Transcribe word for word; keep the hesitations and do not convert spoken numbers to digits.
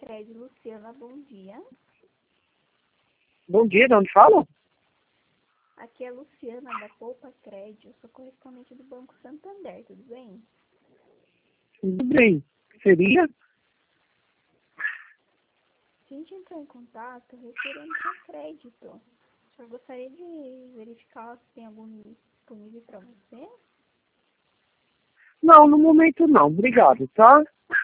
Cred, Luciana, bom dia. Bom dia, de onde falam? Aqui é a Luciana, da Poupa Cred, eu sou correspondente do Banco Santander, tudo bem? Tudo bem. Seria? A gente entrou em contato referente a crédito. O senhor gostaria de verificar se tem algum disponível para você? Não, no momento não. Obrigado, tá?